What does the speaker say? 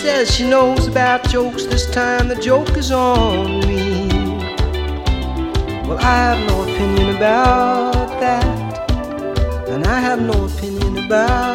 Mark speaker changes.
Speaker 1: says she knows about jokes. This time the joke is on me. Well, I have no opinion about that, and I have no opinion about